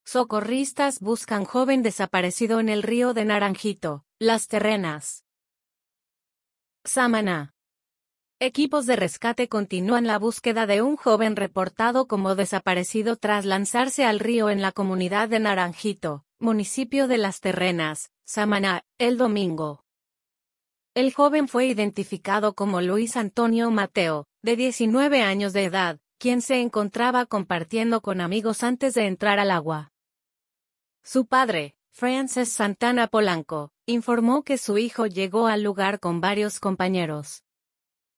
Socorristas buscan joven desaparecido en el río de Naranjito, Las Terrenas. Samaná. Equipos de rescate continúan la búsqueda de un joven reportado como desaparecido tras lanzarse al río en la comunidad de Naranjito, municipio de Las Terrenas, Samaná, el domingo. El joven fue identificado como Luis Antonio Mateo, de 19 años de edad, quien se encontraba compartiendo con amigos antes de entrar al agua. Su padre, Frances Santana Polanco, informó que su hijo llegó al lugar con varios compañeros.